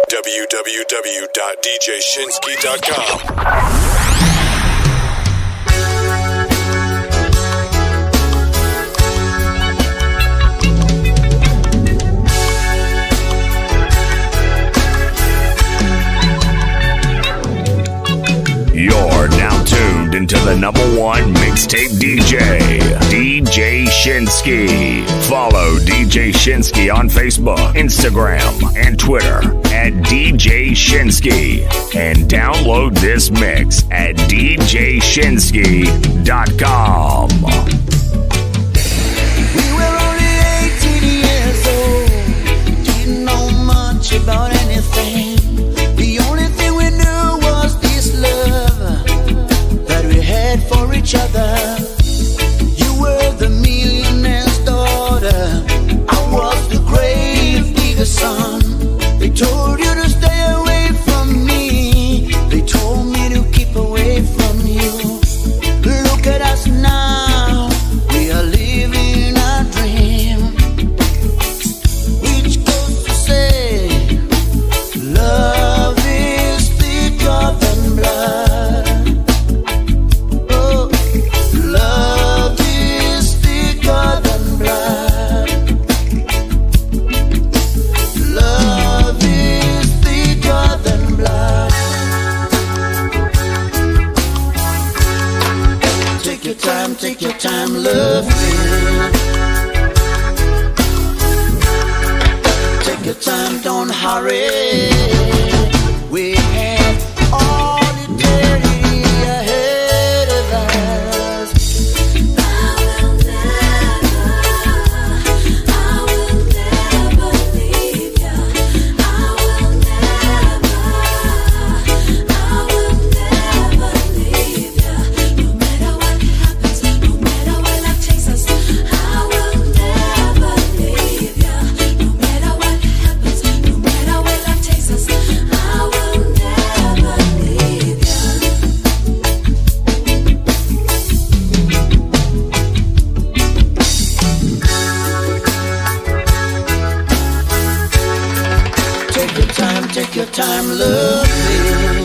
www.djshinsky.com. You're now tuned into the #1 mixtape DJ, DJ Shinsky. Follow DJ Shinsky on Facebook, Instagram, and Twitter at DJ Shinsky. And download this mix at djshinsky.com. We were only 18 years old, didn't know much about anything. The only thing we knew was this love that we had for each other. You were the millionaire's daughter, I was the grave digger's son. They told you to stay away from me, they told me to keep away from you. Look at us now, we are living a dream, which goes to say, love is thicker than blood. Oh, love is thicker than blood. Love is thicker than blood. Take your time, love me. Take your time, don't hurry. We have all eternity ahead of us. I will never leave ya. I will never leave ya. No matter what happens, no matter what life chases, I will never leave ya. No matter what happens, no matter what life chases, I will never leave ya. Take your time, love me.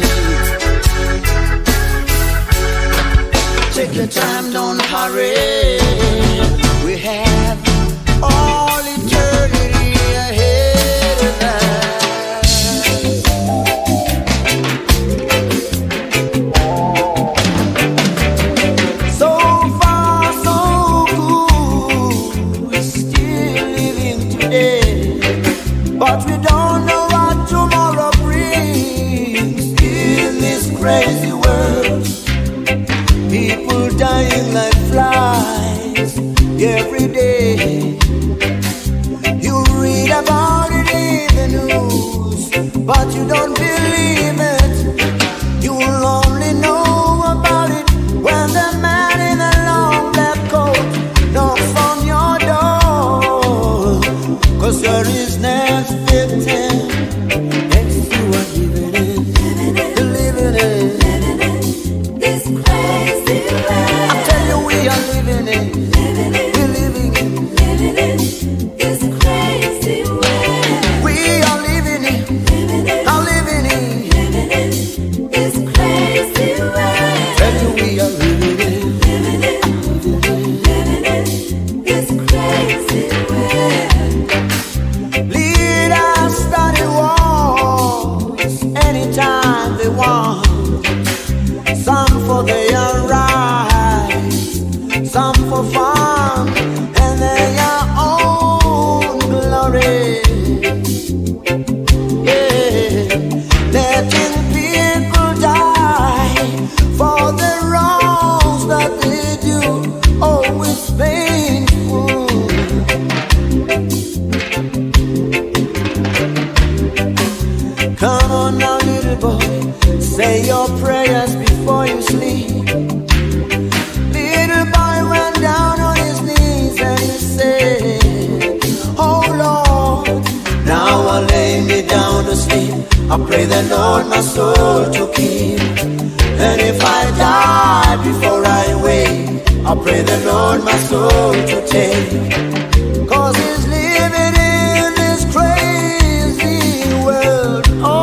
Take your time, don't hurry. We have all eternity ahead of us. So far, so good. We're still living today, but we don't know what tomorrow brings in this crazy world. People dying like flies every day. You read about it in the news, but you don't believe it. You'll only know about it when the man in the long black coat knocks on your door. 'Cause you're his next victim. Next you are living in, living in. This crazy world. I tell you we are living in, we're living in. This crazy world. We are living in, are living in. This crazy world. Tell you we are living in. This crazy world. Leaders study wars anytime they want. Some for their rights, some for fun and their own glory. Yeah, letting people die for the wrongs that they do. Oh, it's painful. Come on now, little boy, say your prayers before you sleep. Little boy went down on his knees and he said, oh Lord, now I lay me down to sleep. I pray the Lord my soul to keep. And if I die before I wake, I pray the Lord my soul to take. 'Cause he's living in this crazy world. Oh,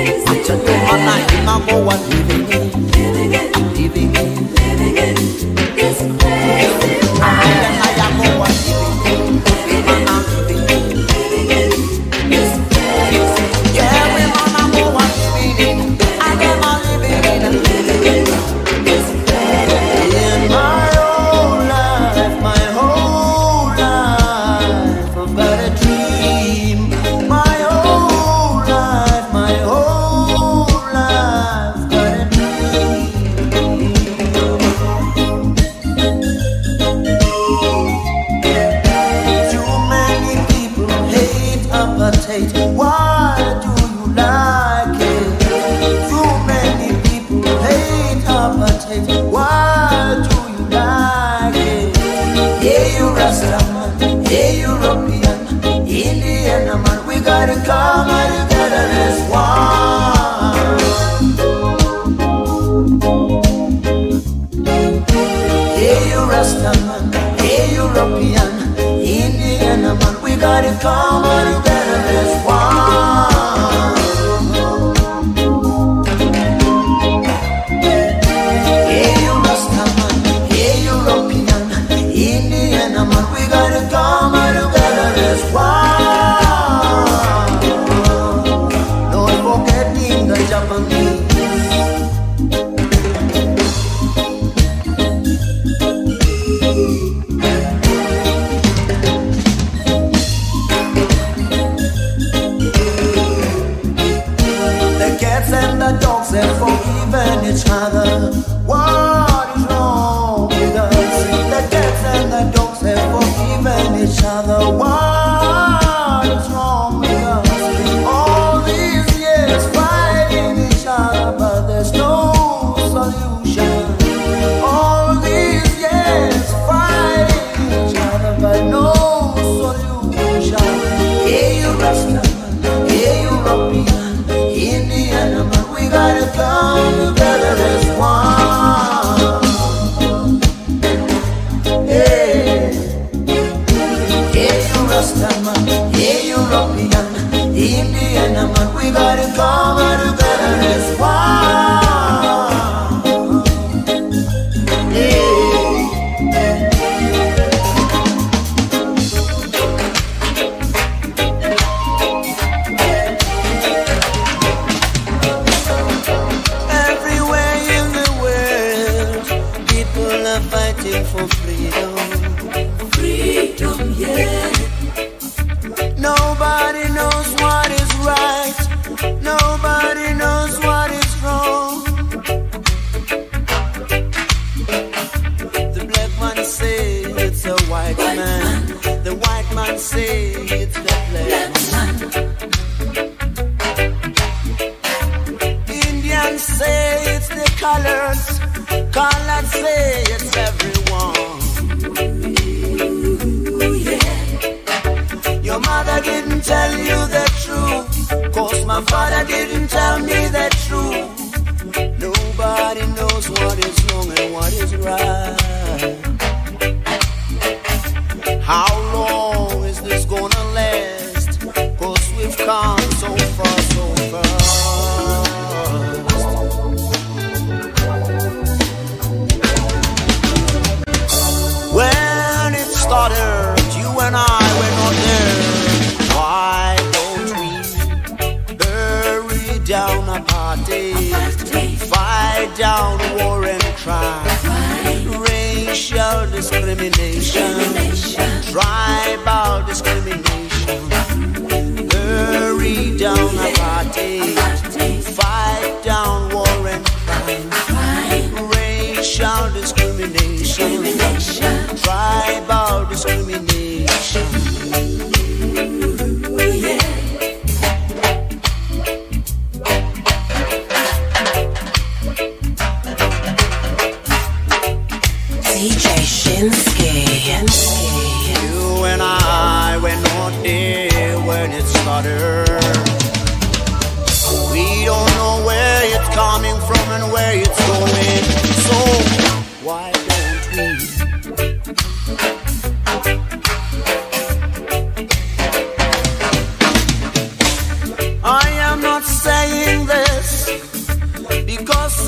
I am not saying that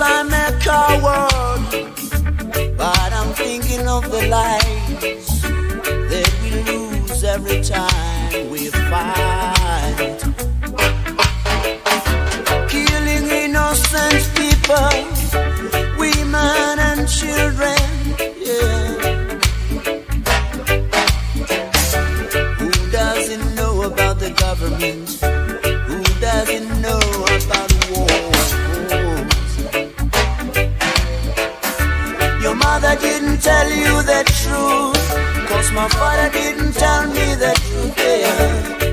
I'm a coward, but I'm thinking of the lives that we lose every time we fight. Killing innocent people, women and children, yeah. Who doesn't know about the government? Who doesn't know about wars? Your mother didn't tell you the truth, 'cause my father didn't tell me the truth, yeah.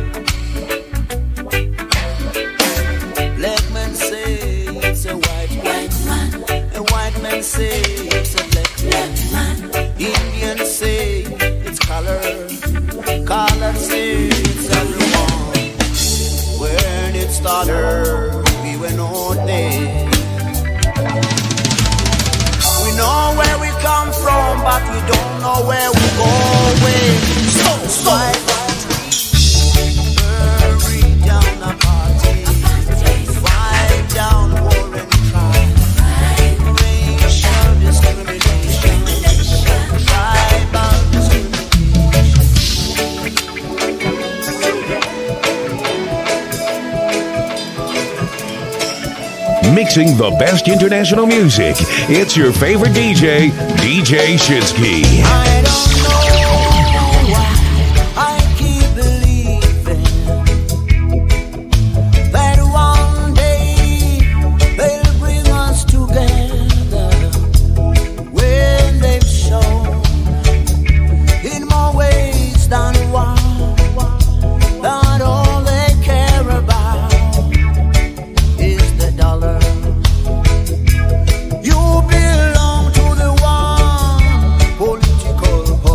Black men say it's a white man. A white man say it's a black man. Indians say it's color. Color say it's everyone. When it started, we were not there. We know where we come from, but we don't know where we're going. So bury down the party, fight down war and crime, racial discrimination, tribal Mixing the best international music. It's your favorite DJ, DJ Shinsky. I don't know why I keep believing that one day they'll bring us together when they've shown in more ways than one that all they care about is the dollar. You belong to the one political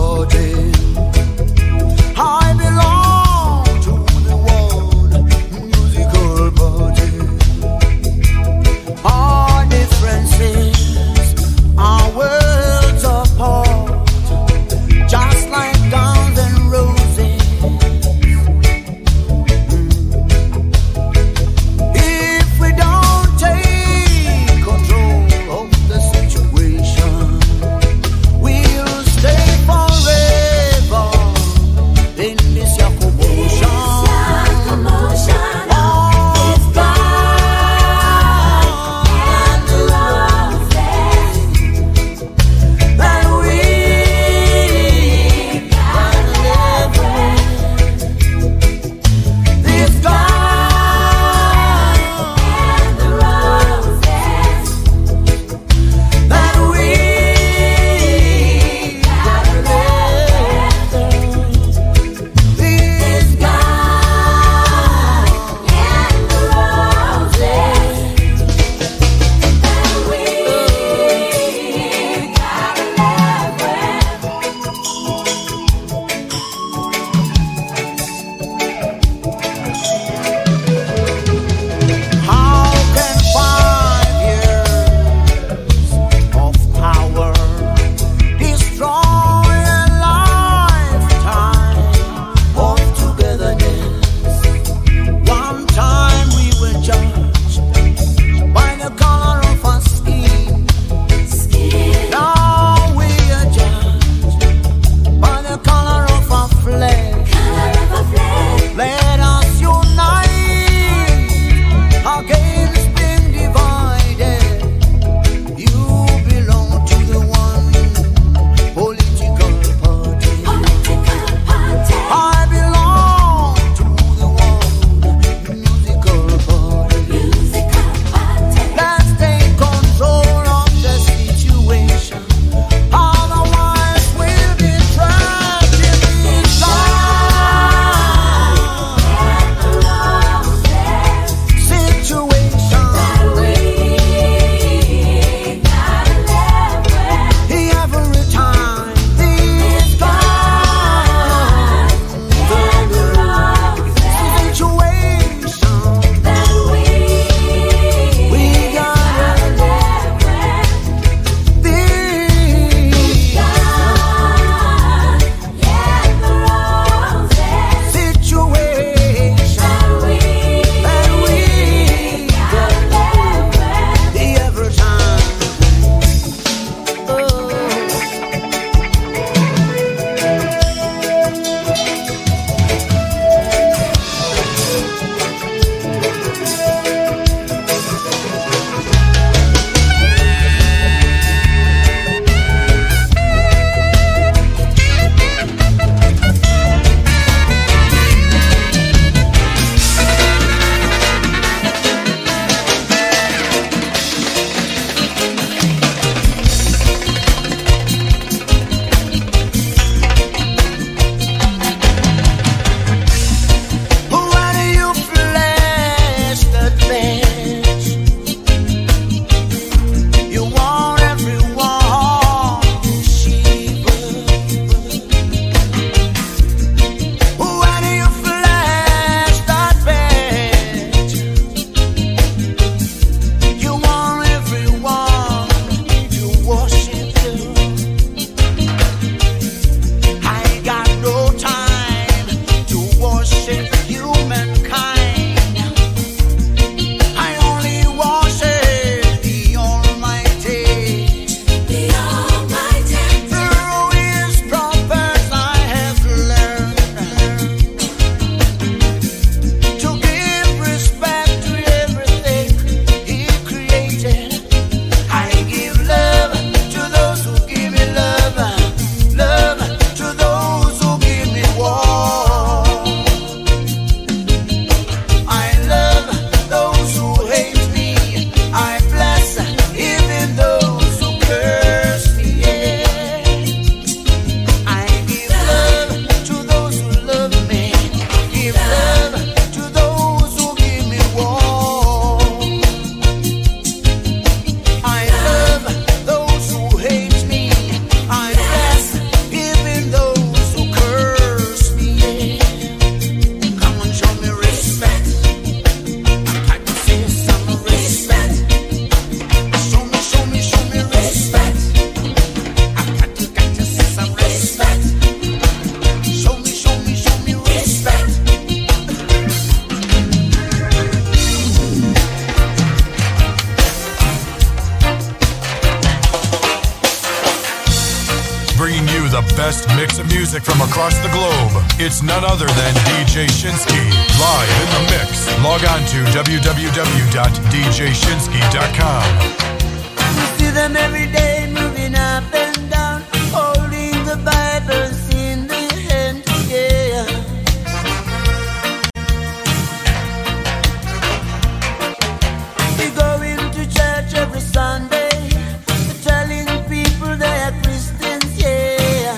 best mix of music from across the globe. It's none other than DJ Shinsky, live in the mix. Log on to www.djshinsky.com. We see them every day moving up and down, holding the Bibles in their hand, yeah. We go into church every Sunday, telling people they are Christians, yeah.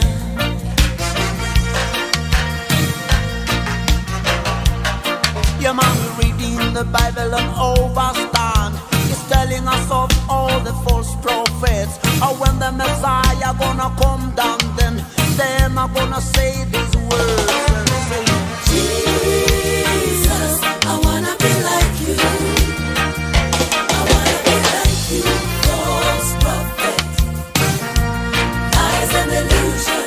Yeah, man, we're reading the Bible and overstand. It's telling us of all the false prophets. Or when the Messiah gonna come down, then them are gonna say these words and say, Jesus, I wanna be like you. I wanna be like you. False prophet, lies and illusion.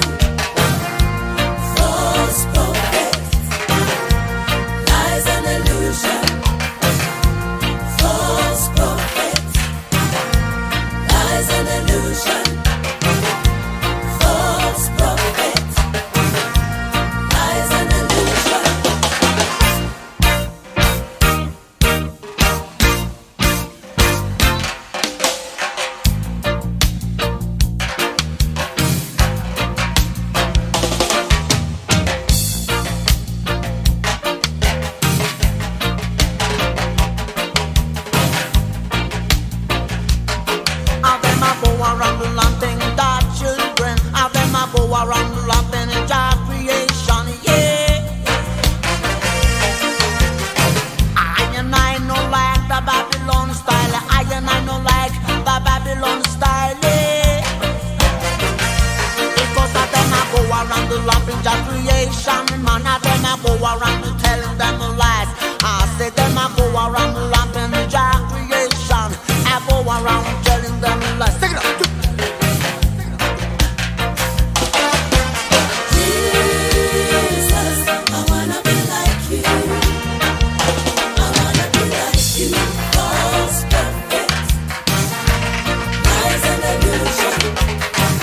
False prophet, lies and illusion. False prophet, lies and illusion. False prophet, lies and illusion. how them a go around the lamping dark children, how them a go around the lamping in dark creation, yeah. I and I no like the Babylon style, I and I no like the Babylon style, yeah. Because of them a go around the lamping dark creation, man, of them a go around to telling them lies. I say them a go around the lamping dark creation, I go around telling them lies. Take it up. Jesus, I wanna be like you. I wanna be like you. False prophet, lies and illusion.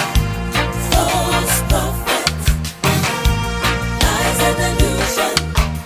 False prophet, lies and illusion.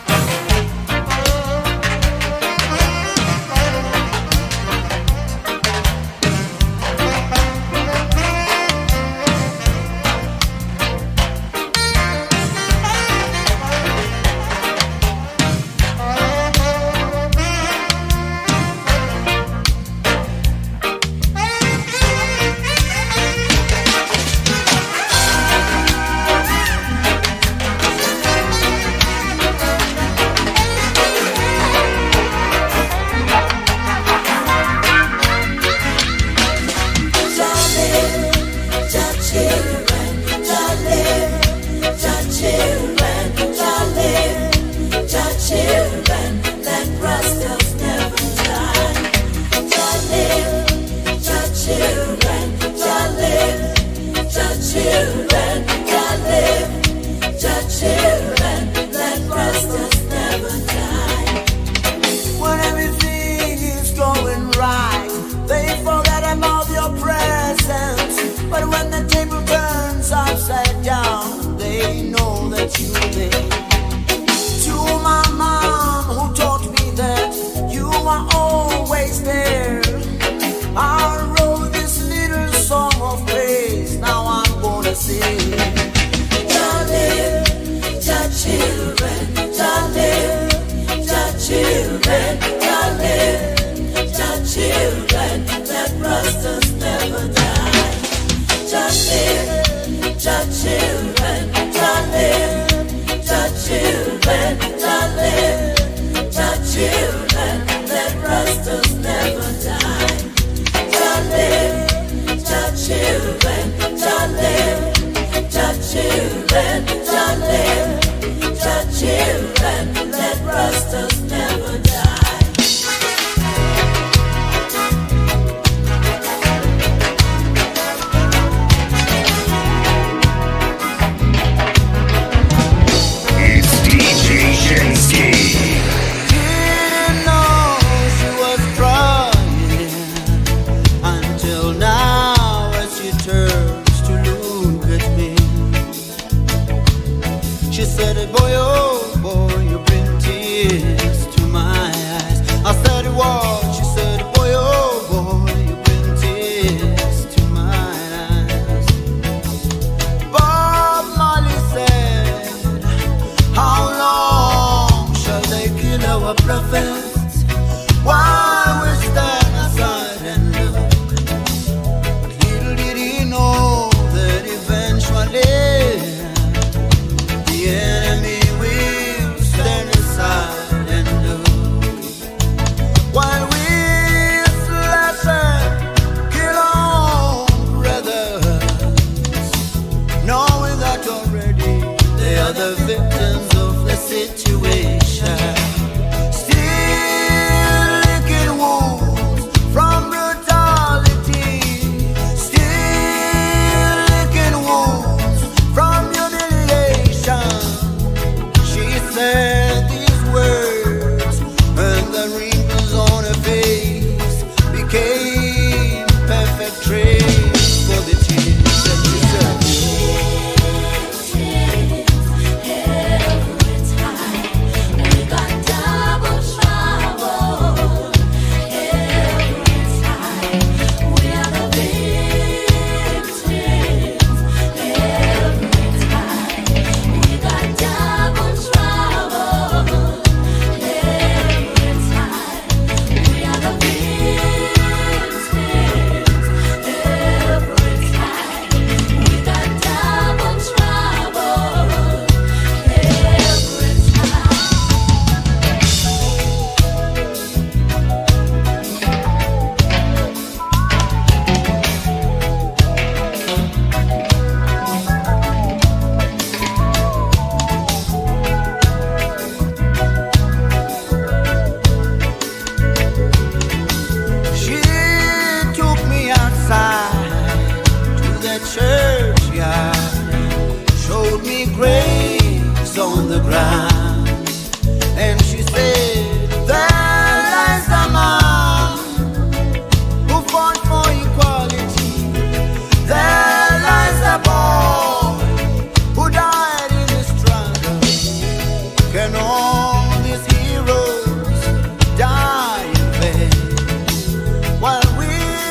ground. And she said, there lies a man who fought for equality. There lies a boy who died in the struggle. Can all these heroes die in vain while we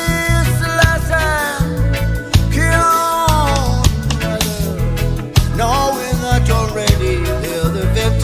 slash kill, knowing that already they're the victims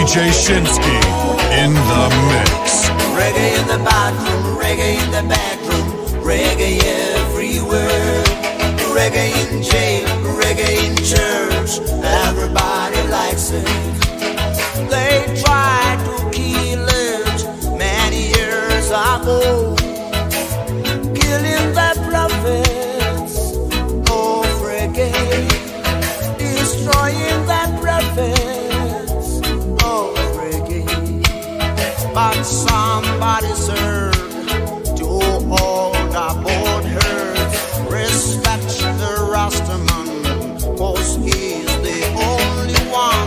DJ Shinsky in the mix. Reggae in the bathroom, reggae in the bedroom, reggae everywhere. Reggae in jail, reggae in church, everybody likes it. They tried to kill it many years ago, killing the prophets of reggae, destroying the prophets of reggae. But somebody's heard to hold aboard hers. Respect the Rastaman, 'cause he's the only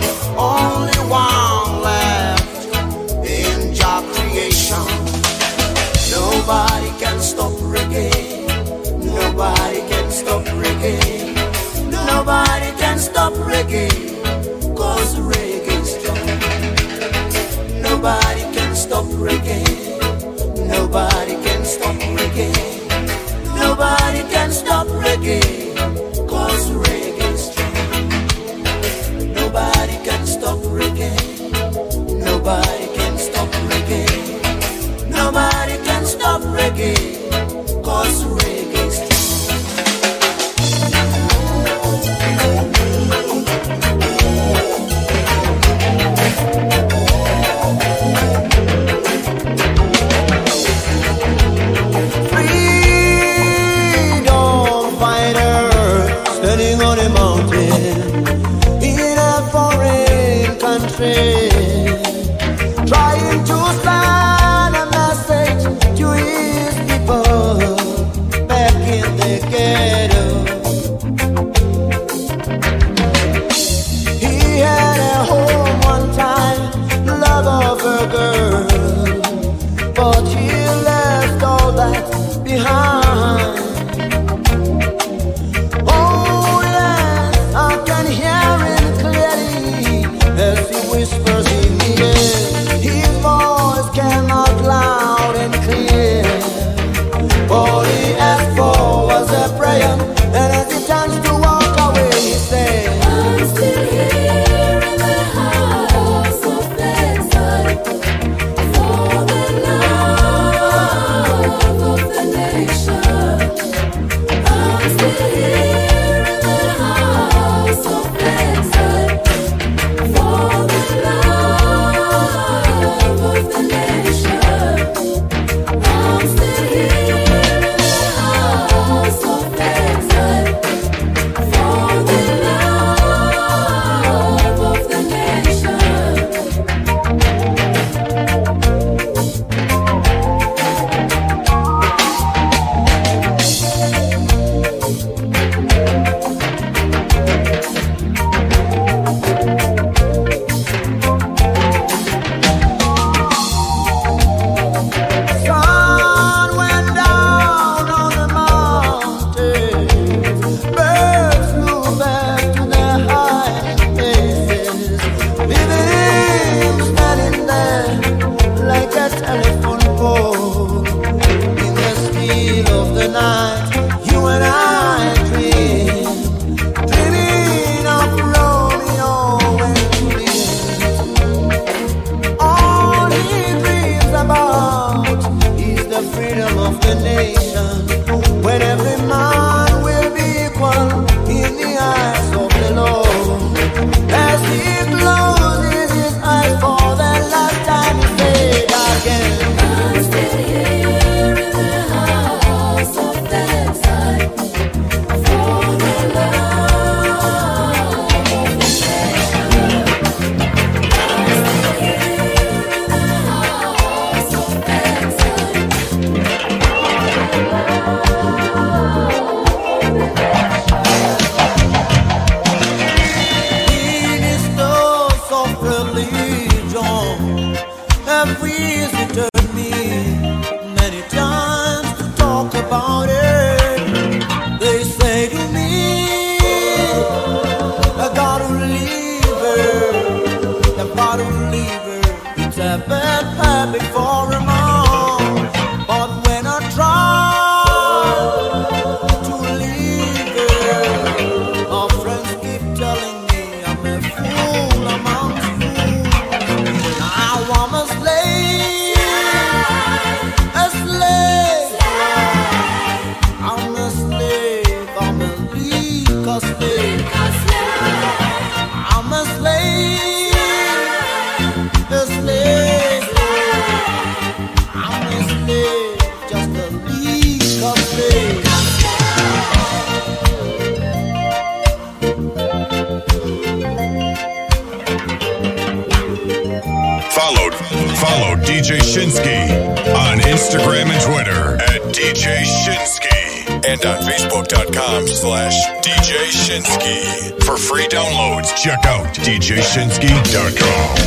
one left in Jah creation. Nobody can stop reggae. Nobody can stop reggae. Nobody can stop reggae, 'cause reggae's strong. Nobody can stop reggae. Nobody can stop reggae. Nobody can stop reggae, 'cause reggae's strong. Nobody can stop reggae. Nobody can stop reggae. Nobody can stop reggae, 'cause reggae's strong. Standing on a mountain in a foreign country, trying to send a message to his people back in the ghetto. He had a home one time, love of a girl, but he left all that behind. Whispers in the air, his voice came out loud and clear. All he asked for was a prayer, and as he turns to walk away, he said, I'm still here in the house of exile for the love of the nation. I'm still here in the house of exile for the love of the nation. I'm still here in the house of exile for the love of the nation. sun went down on the mountain, birds flew back to their high places, leaving him standing there like a telephone pole. In the still of the night, you and I dream, dreaming of Romeo and Juliet. All he dreams about is the freedom of the nation, when every man will be equal in the eyes of the Lord. As he closes his eyes for the last time, he said again, I'm still here in the house of exile for the love of the nation. I'm still here in the house of exile. in his dose of religion, have visited me many times to talk about it. They say to me, I gotta leave her, I gotta leave her. It's a bad habit for a mom, but when I try to leave her, my friends keep telling me I'm a fool among fools. Follow DJ Shinsky on Instagram and Twitter at DJ Shinsky and on Facebook.com/DJ Shinsky. For free downloads, check out DJShinsky.com.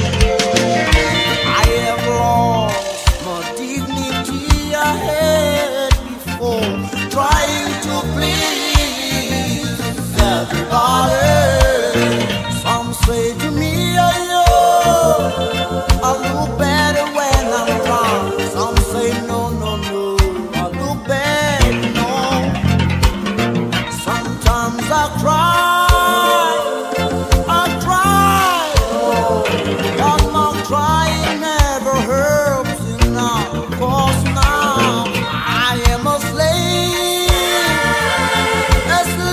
I have lost my dignity I had before, trying to please everybody. Some say to me, I look better when I'm drunk. Some say no, I look bad, no. Sometimes I cry, but my crying never helps enough. 'Cause now I am a slave,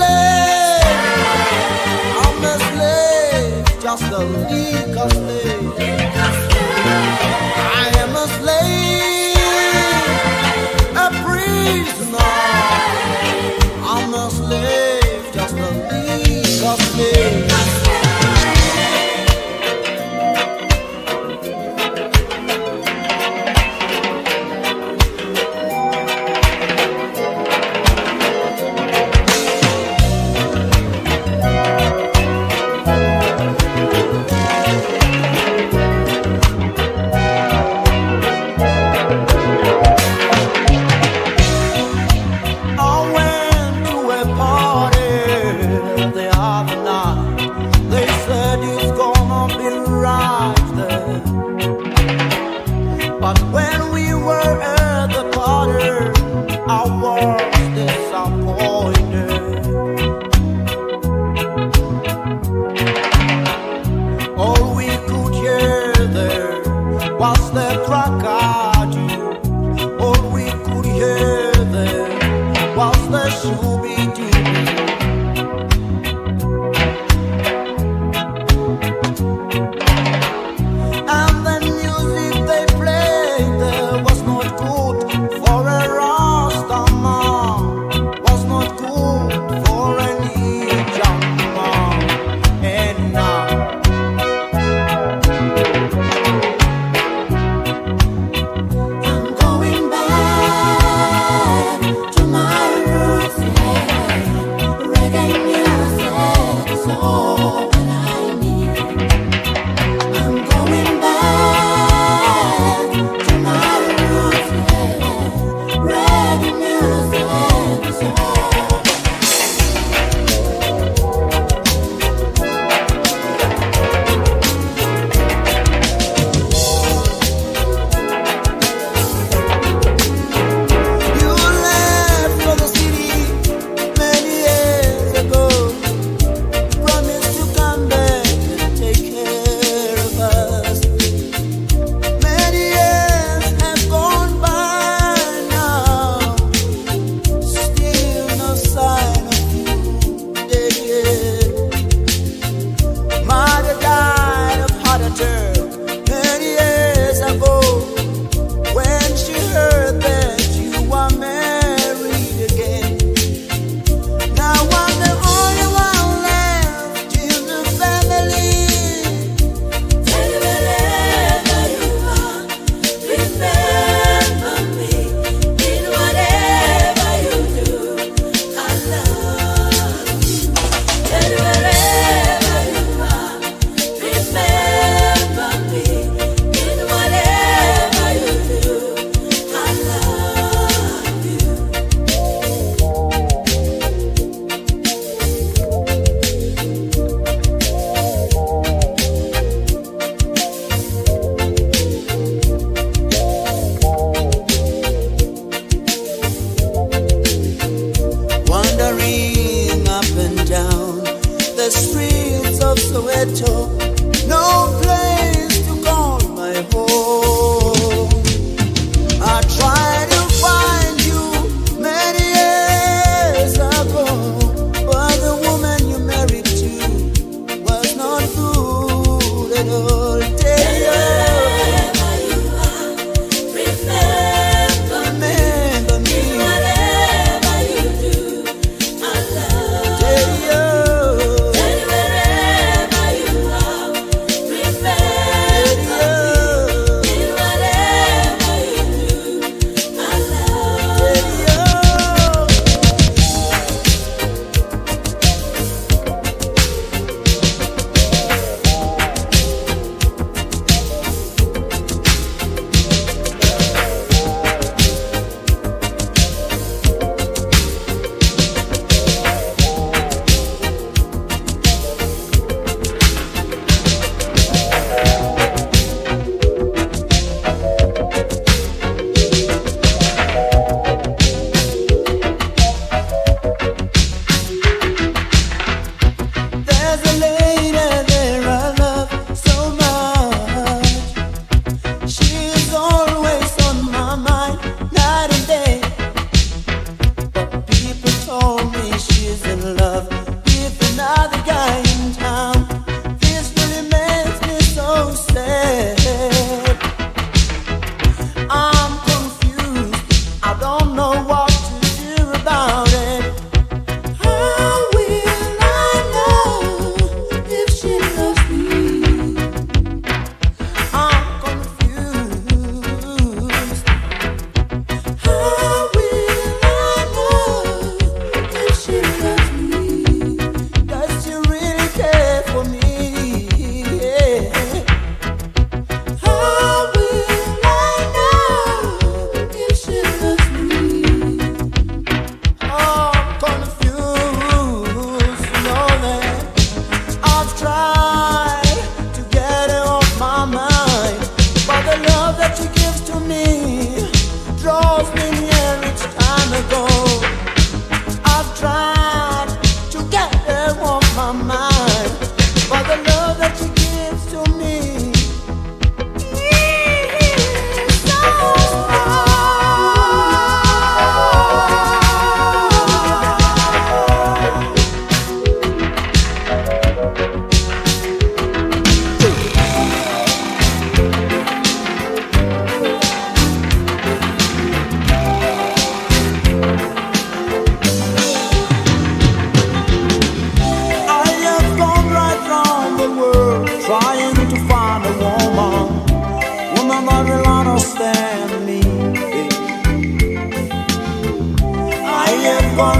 I'm a slave, just a legal slave. I am a slave, a prisoner. I'm a slave, just a legal slave.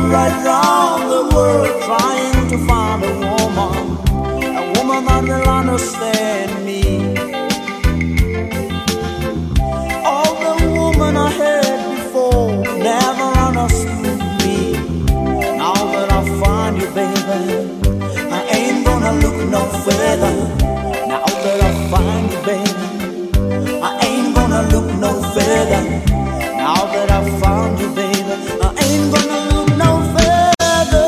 right round the world trying to find a woman that will understand me. All the women I had before never understood me. Now that I find you, baby, I ain't gonna look no further. Now that I find you, baby, I ain't gonna look no further. Now that I found you, baby, I ain't gonna look no further.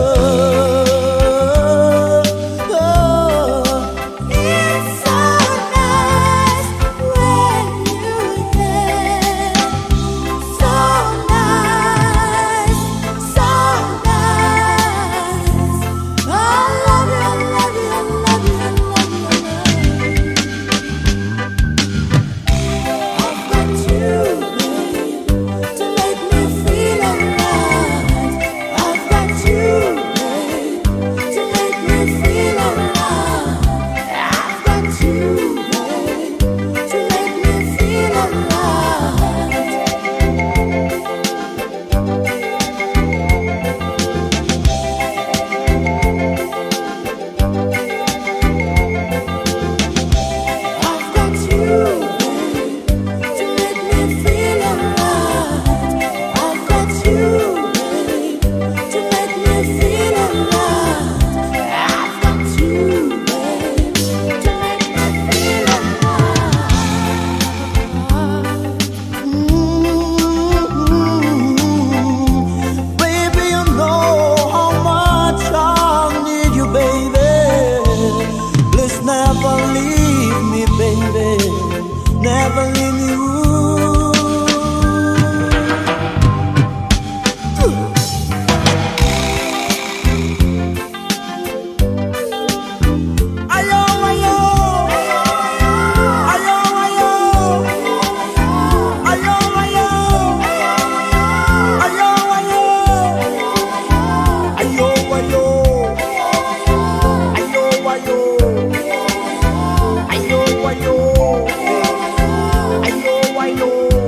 It's so nice when you're there. So nice, so nice. I love you, I love you, I love you, I love you, I love you. I've got you to make me feel alright. I've got you to make me feel alright. I've got you to make me feel alright. I've got you to make me feel alright. I've got you to make me feel alright. I've got you to make me feel alright. Baby, you know how much I need you, baby. Please never leave me, baby. Never leave me. Ayo, ayo, ayo, ayo, ayo, ayo, ayo, ayo, ayo, ayo, ayo, ayo, ayo, ayo, ayo,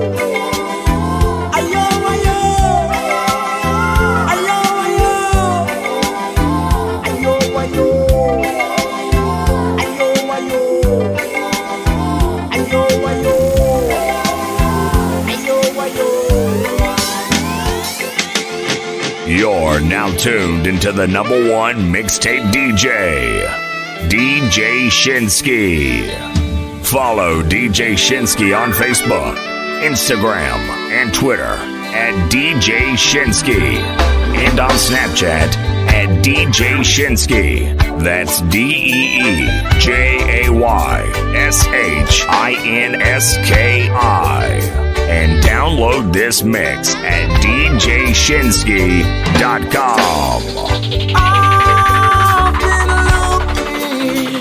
You're now tuned into the number one mixtape DJ, DJ Shinsky. Follow DJ Shinsky on Facebook, Instagram, and Twitter at DJ Shinsky, and on Snapchat at DJ Shinsky. That's DEJayShinski. And download this mix at DJShinsky.com. I've been looking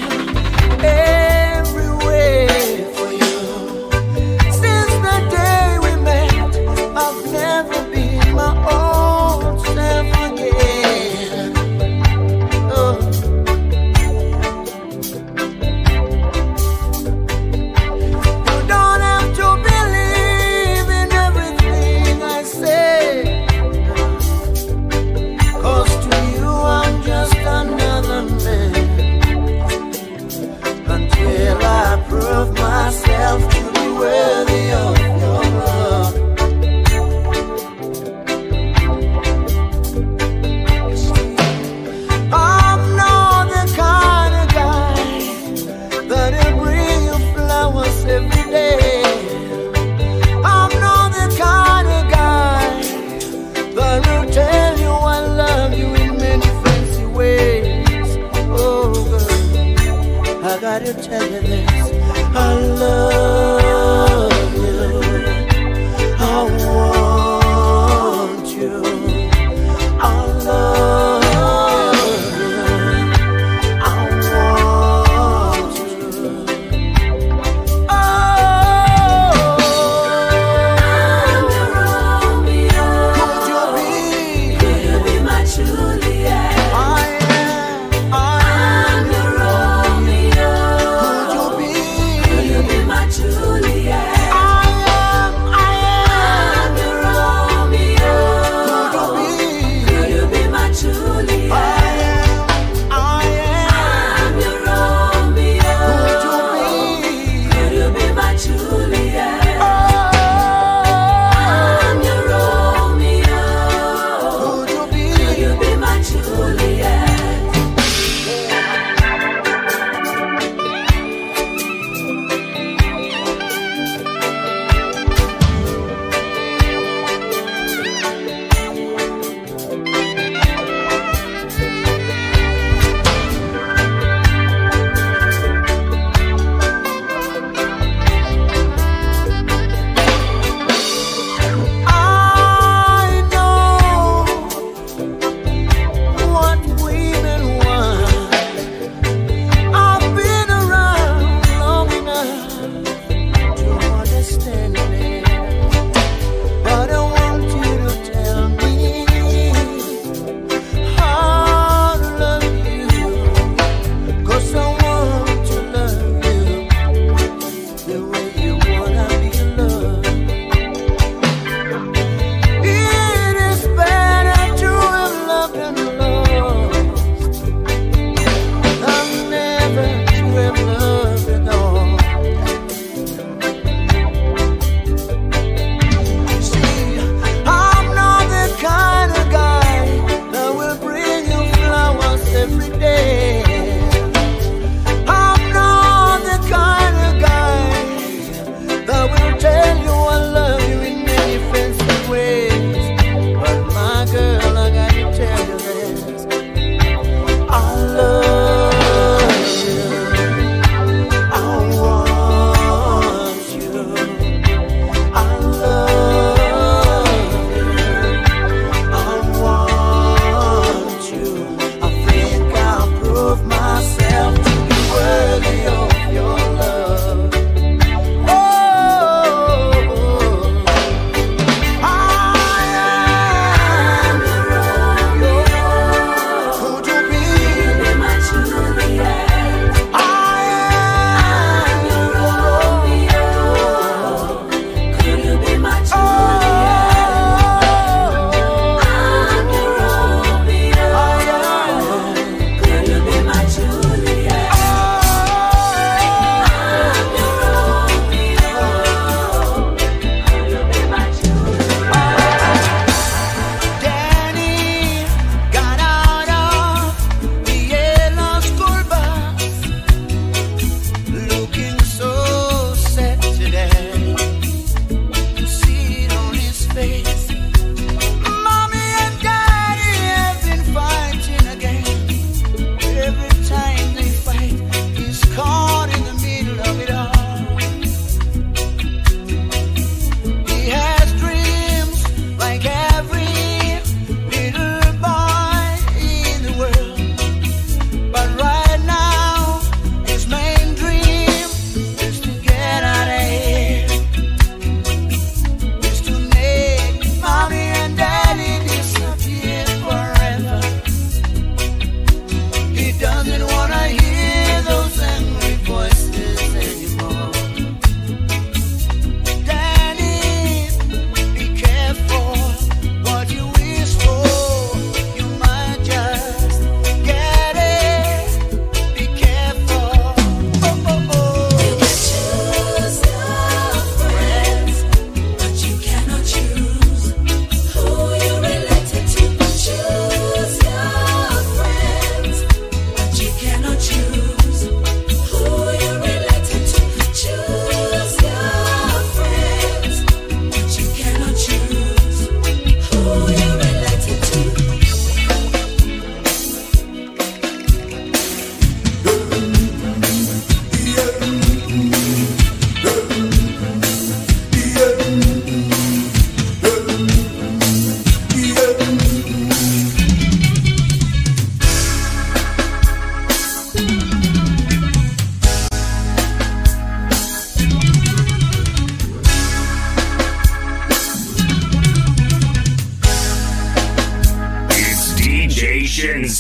everywhere for you. Since the day we met, I've never been my old self again. Oh. You don't have to believe in everything I say, 'cause to you I'm just another man, until I prove myself to be worthy of your love. I'm not the kind of guy that'll bring you flowers every day. I'm not the kind of guy that will tell you I love you in many fancy ways. Oh, girl, I gotta tell you this: I love you. I want you. I love you. I want you. Oh, I'm your Romeo. could you be? Could you be my Juliet? I'm your Romeo. Could you be? Could you be my Juliet?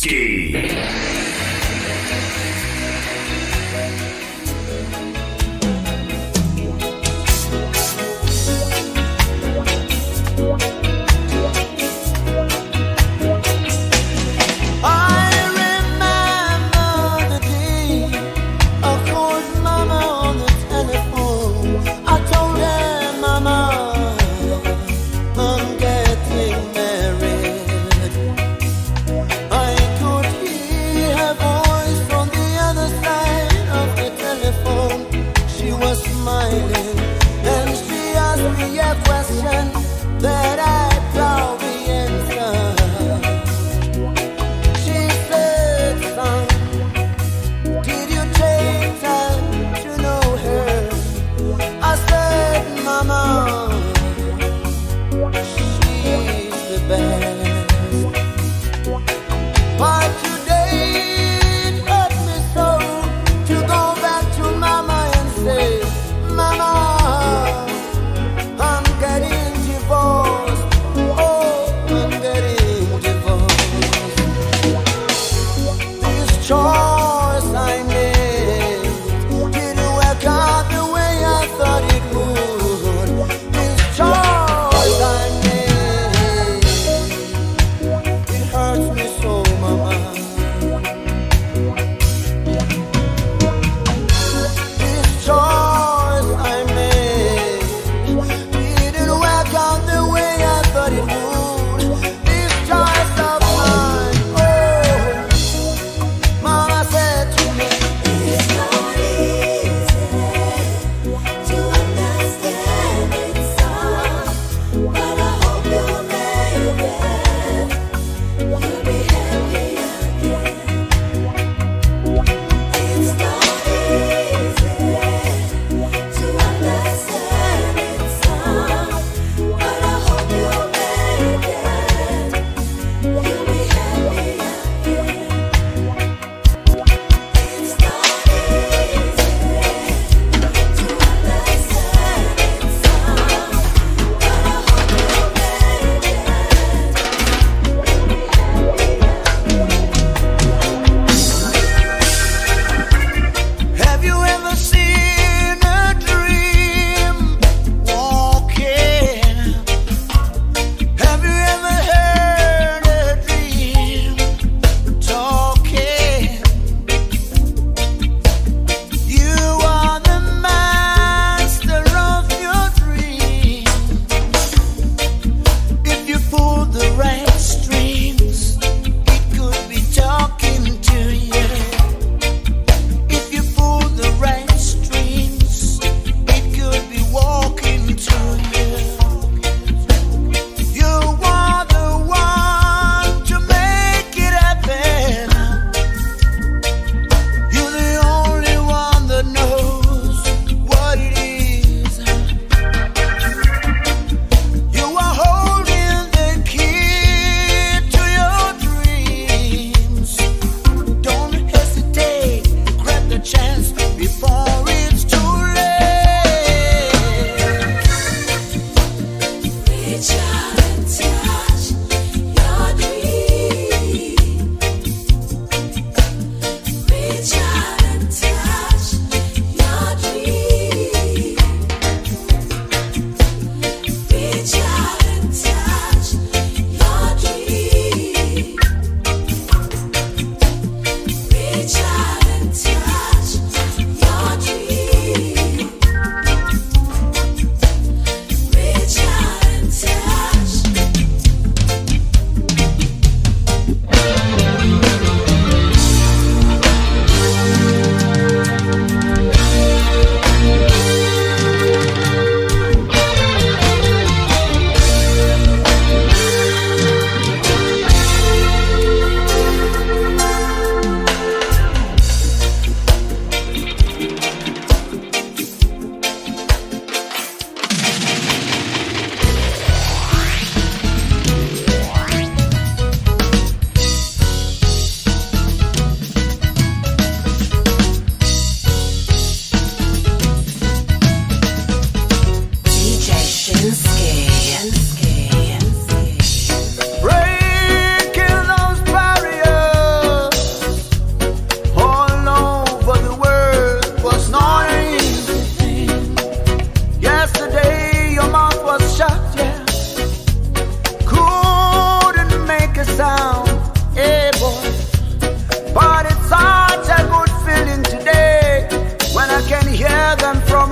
Shinsky. I could hear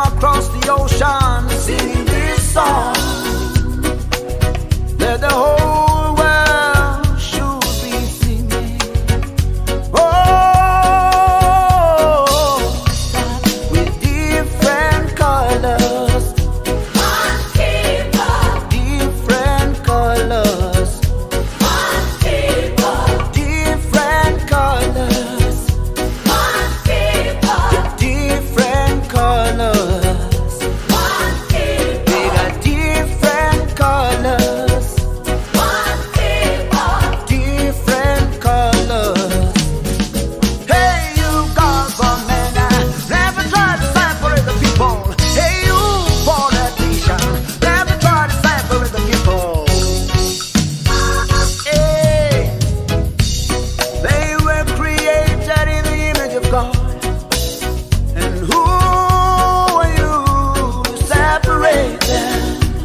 across the ocean singing this song that the whole world should be singing. Oh, with different colors, One people, different colors, one people, different colors, one people, different colors. one people, We got different colors, one people. different colors. Hey, you government, never try to separate the people. Hey, you politician, never try to separate the people. Hey, they were created in the image of God. And who are you to separate them?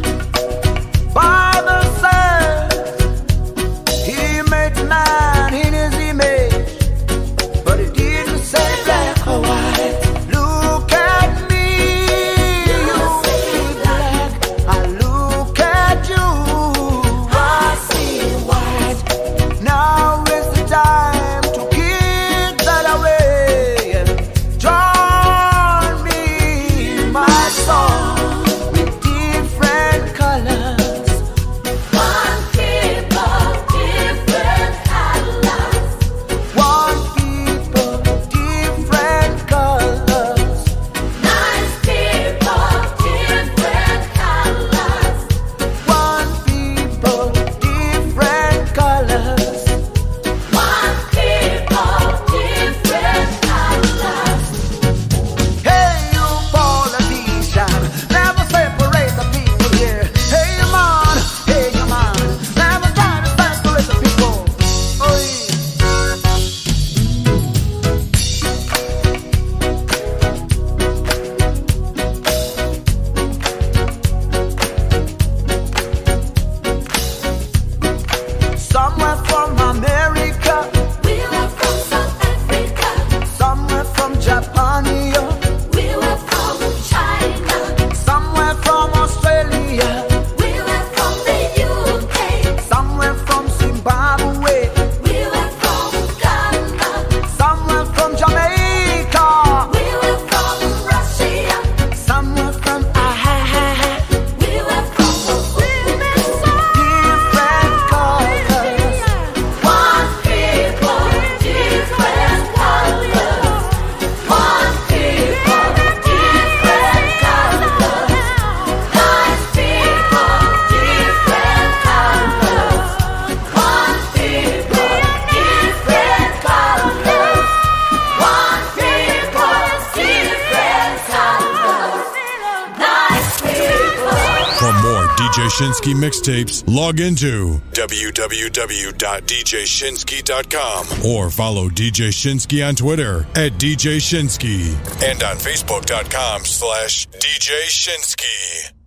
Bible says He made man in His image, but He didn't say black or white. Look at me, you see black. I look at you, I see white. Now is the time to kick that away. Join me in my song with different colors. One people, different colors. One people, different colors. Nice people, different colors. One people, different colors. One people, different colors. Hey, you politician, never separate the people here. Hey, man, never try to separate the people. Oh, somewhere from America, We were from South Africa. somewhere from Japan, We were from China. somewhere from Australia, We were from the UK. somewhere from Zimbabwe, We were from Ghana. somewhere from Jamaica, We were from Russia. somewhere from We were from different colors. One people, different colors. One people, different colors. Nice people, different colors. One people, different colors. One people, different colors. Nice people. For more DJ Shinsky mixtapes, log into www.djshinsky.com or follow DJ Shinsky on Twitter @DJ Shinsky and on Facebook.com/DJ Shinsky.